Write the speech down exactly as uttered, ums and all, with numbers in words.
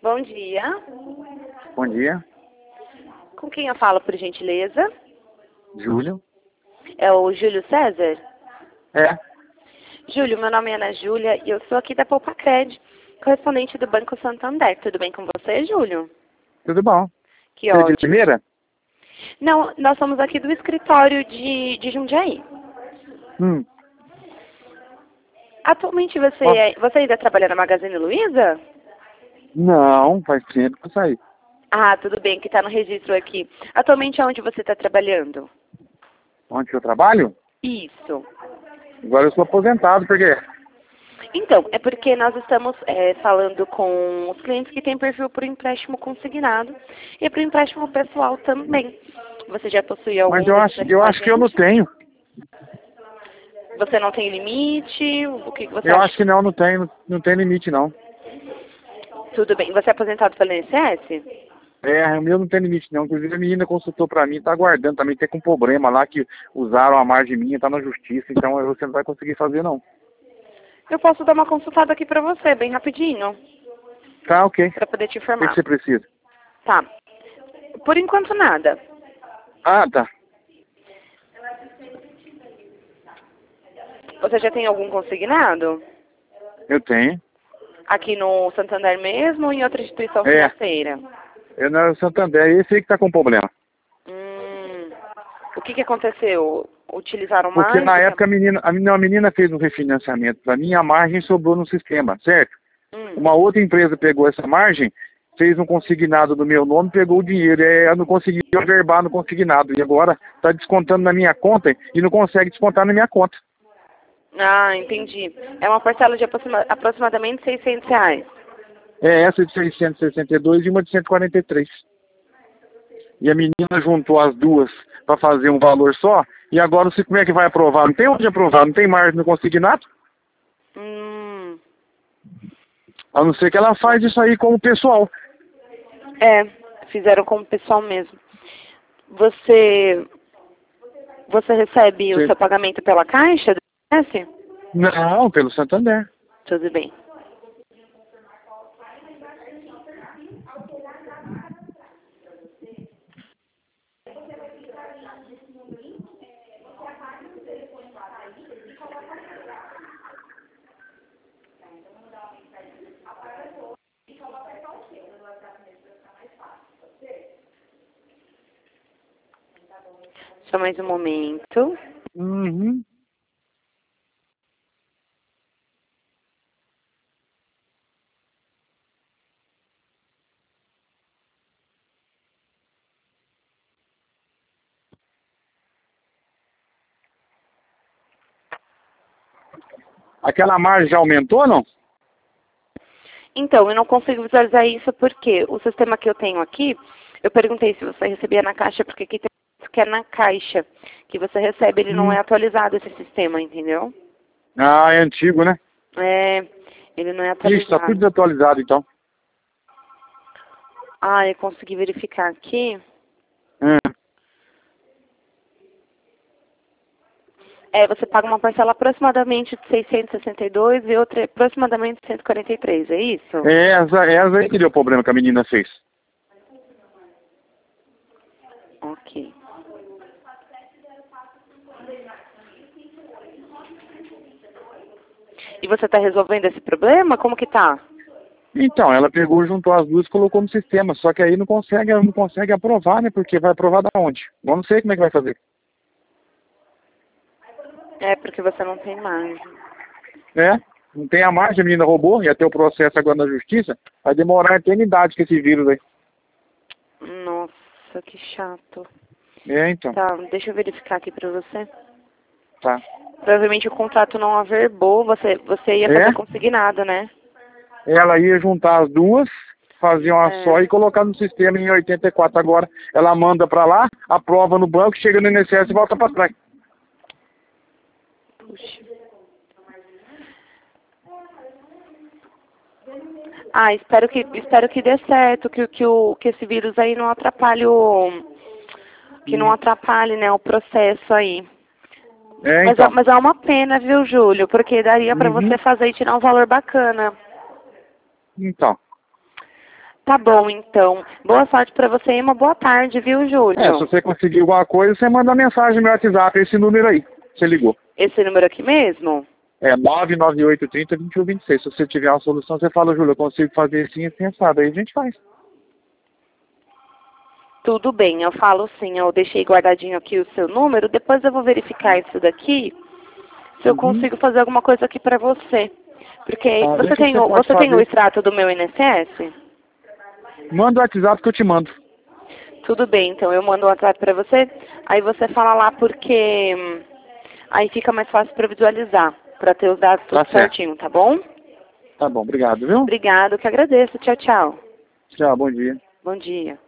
Bom dia. Bom dia. Com quem eu falo, por gentileza? Júlio? É o Júlio César? É. Júlio, meu nome é Ana Júlia e eu sou aqui da Poupa-Cred, correspondente do Banco Santander. Tudo bem com você, Júlio? Tudo bom. Que Você é de ótimo. Limeira? Não, nós somos aqui do escritório de, de Jundiaí. Hum. Atualmente você, Ó, é- você ainda trabalha na Magazine Luiza? não, faz tempo que eu saí. Ah, tudo bem, que está no registro aqui. Atualmente aonde você está trabalhando? Onde que eu trabalho? Isso. Agora eu sou aposentado, por quê? Então, é porque nós estamos é, falando com os clientes que têm perfil para o empréstimo consignado e para o empréstimo pessoal também. Você já possui algum Mas eu desses acho, aqui eu com a acho que eu não gente? tenho. Você não tem limite? O que, que você Eu acha? acho que não, não tem, não tem limite não. Tudo bem. Você é aposentado pelo I N S S? É, o meu não tem limite não. Inclusive a menina consultou pra mim, tá aguardando também, tem com problema lá que usaram a margem minha, tá na justiça, então você não vai conseguir fazer não. Eu posso dar uma consultada aqui para você, bem rapidinho, Tá, ok. para poder te O que que informar. você precisa? Tá. Por enquanto, nada. Ah, tá. Você já tem algum consignado? Eu tenho. Aqui no Santander mesmo ou em outra instituição É, financeira? eu não, Santander, é esse aí que tá com problema. Hum, o que, que aconteceu? Utilizaram Porque mais na do que a... época a menina, a menina, a menina fez um refinanciamento para mim, a margem sobrou no sistema, certo? Hum. Uma outra empresa pegou essa margem, fez um consignado do meu nome, pegou o dinheiro, é, eu não consegui averbar no consignado, e agora está descontando na minha conta e não consegue descontar na minha conta. Ah, entendi. É uma parcela de aproxima- aproximadamente seiscentos reais. É essa de seiscentos e sessenta e dois e uma de cento e quarenta e três. E a menina juntou as duas para fazer um valor só, e agora não sei como é que vai aprovar. Não tem onde aprovar, não tem margem no consignado. Hum, A não ser que ela faz isso aí como pessoal. é, fizeram como pessoal mesmo. Você, você recebe o Você- seu pagamento pela Caixa do I N S S? Não, pelo Santander. Tudo bem. Só mais um momento. Uhum. Aquela margem já aumentou ou não? Então, eu não consigo visualizar isso porque o sistema que eu tenho aqui, eu perguntei se você recebia na Caixa, porque aqui tem que é na Caixa que você recebe, ele não Hum. é atualizado esse sistema, entendeu? Ah, é antigo, né? É, ele não é Ixi, tá tudo atualizado. desatualizado então. Ah, eu consegui verificar aqui. Hum. É, você paga uma parcela aproximadamente de seiscentos e sessenta e dois e outra aproximadamente cento e quarenta e três, é isso? É essa, é essa aí que deu problema que a menina fez. Ok. E você está resolvendo esse problema? Como que tá? Então, ela pegou, juntou as duas e colocou no sistema. Só que aí não consegue, ela não consegue aprovar, né? Porque vai aprovar da onde? Eu não sei como é que vai fazer. É porque você não tem margem. É, não tem a margem, a menina roubou, ia ter o processo agora na justiça. Vai demorar a eternidade com esse vírus aí. Nossa, que chato. É, então. Tá, deixa eu verificar aqui pra você. Tá. Provavelmente o contrato não averbou, você, você ia É, fazer consignado, né? ela ia juntar as duas, fazer uma É. só e colocar no sistema em oitenta e quatro agora. Ela manda pra lá, aprova no banco, chega no I N S S e volta pra trás. Puxa. Ah, espero que, espero que dê certo, que, que, o, que esse vírus aí não atrapalhe o. Que não Hum. atrapalhe, né, o processo aí. É, Mas, é- então. mas é uma pena, viu, Júlio? Porque daria pra Uhum. você fazer e tirar um valor bacana. Então. Tá bom, então. Boa sorte pra você e uma boa tarde, viu, Júlio? É, se você conseguir alguma coisa, você manda uma mensagem no meu WhatsApp, esse número aí. Você ligou. Esse número aqui mesmo? É nove nove oito três zero, dois um dois seis. Se você tiver uma solução, você fala, Júlio, eu consigo fazer assim e pensado. Aí a gente faz. Tudo bem, eu falo sim. Eu deixei guardadinho aqui o seu número. Depois eu vou verificar isso daqui, se eu Uhum. consigo fazer alguma coisa aqui pra você. Porque Tá, você, deixa tem, você o, pode você tem o fazer. extrato do meu I N S S? Manda o WhatsApp que eu te mando. Tudo bem, então eu mando um WhatsApp pra você. Aí você fala lá porque hum, aí fica mais fácil pra visualizar, pra ter os dados tudo Tá certo. certinho, tá bom? Tá bom, obrigado, viu? Obrigado, que agradeço. Tchau, tchau. Tchau, bom dia. Bom dia.